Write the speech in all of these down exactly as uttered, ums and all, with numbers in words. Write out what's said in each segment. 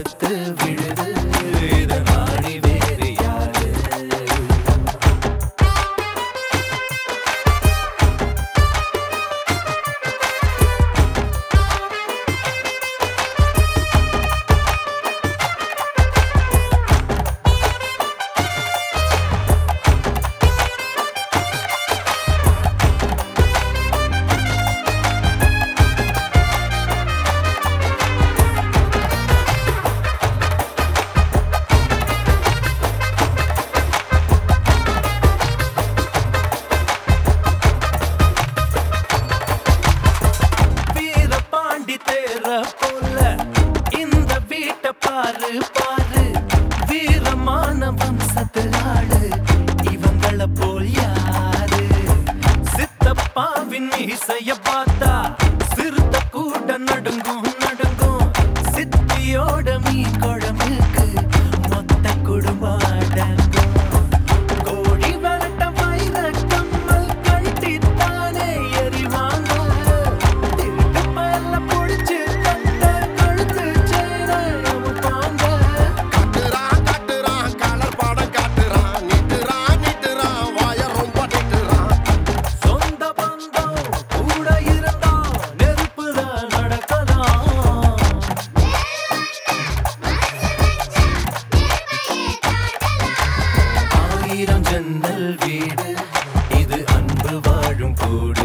ஆலமரத்து விழுது இதன் ஆணி வேறு யாரு? போல இந்த வீட்டை பாரு பாரு, வீரமான வம்சத்து ஆளு இவங்கள போல் யாரு? சித்தப்பாவின் மீசைய பார்த்தா சிறுத்த கூட நடுங்கும் நடுங்கும். சித்தியோட மீ குழம்புக்கு மொத்த குடும்பம் அடங்கும். கோழி வரட்ட வைர கம்மல் கழட்டித்தானே எறிவாங்க. ஜன்னல் வீடு இது அன்பு வாழும் கூடு.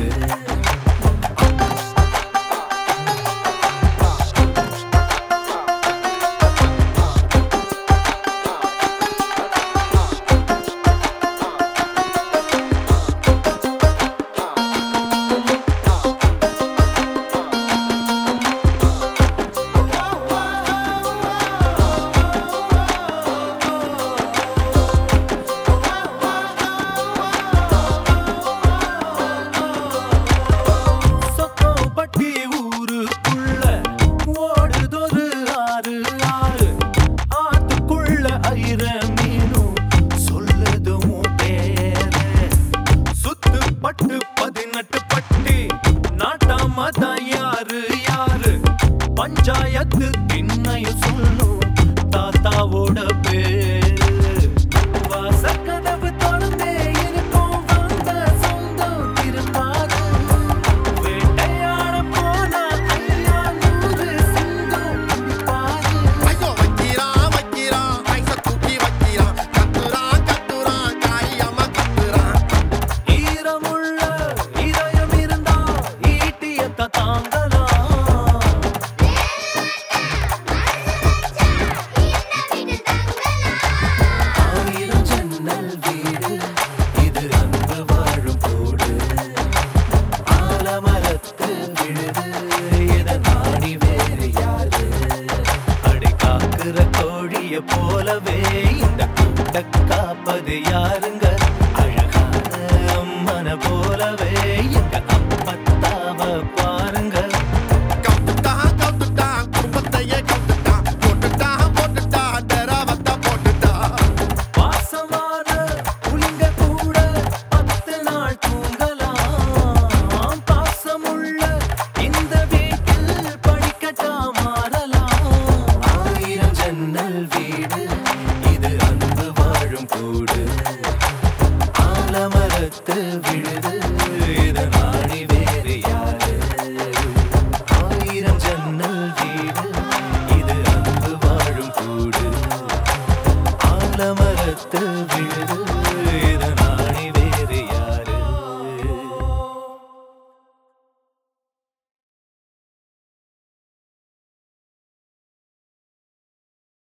யாரு யாரு பஞ்சாயத்து திண்ணையும் சொல்லும் தாத்தாவோட பேரு. வாசக்கதவு தொடர்ந்தே இருக்கும் வந்த சொந்தம் திருப்பாது. வேட்டையாட போன ஐயா நூறு சிங்கம் பாரு. ஐயோ வைக்கிறான் வைக்கிறான் ஐச தூக்கி வைக்கிறான். கத்துறான் கத்துறான் காயம்மா கத்துறான். ஈரமுள்ள இதயம் இருந்தா ஈட்டியத்த தாங்கலாம். ஆயிரம் ஜன்னல் வீடு இது அன்பு வாழும் கூடு. ஆலமரத்து விழுது இதன் ஆணி வேறு யாரு? அடி காக்குற கோழிய போலவே இந்த கூட்ட காப்பது யாருங்க? அழகான அம்மன போலவே எங்க அப்பத்தாவ பாருங்க. கவுத்துட்டான் கவுத்துட்டான் குடும்பத்தையே கவுத்துட்டான். போட்டுட்டான் போட்டுட்டான் தெராவத்தா போட்டுட்டான். வாசமான புலிங்க கூட பத்து நாள் தூங்கலாம். பாசமுள்ள இந்த வீட்டில் படிக்கட்டா மாறலாம். ஆயிரம் ஜன்னல் வீடு இது அன்பு வாழும் கூடு. ஆலமரத்து விழுது இதன் ஆணி வேறு யாரு? ஆயிரம் ஜன்னல் வீடு இது அன்பு வாழும் கூடு. ஆலமரத்து விழுது இதன் ஆணி